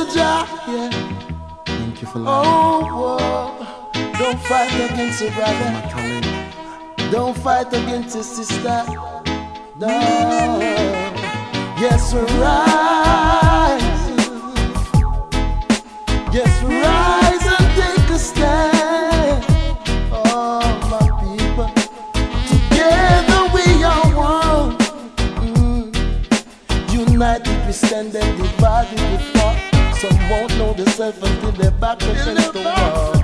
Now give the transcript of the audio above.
Jah, yeah. Thank you for life. Oh, don't fight against your brother. Don't fight against your sister. No. Yes, rise. Yes, rise and take a stand. Oh, my people. Together we are one. United we stand and divided we fall. Some won't know themselves until their back against the wall.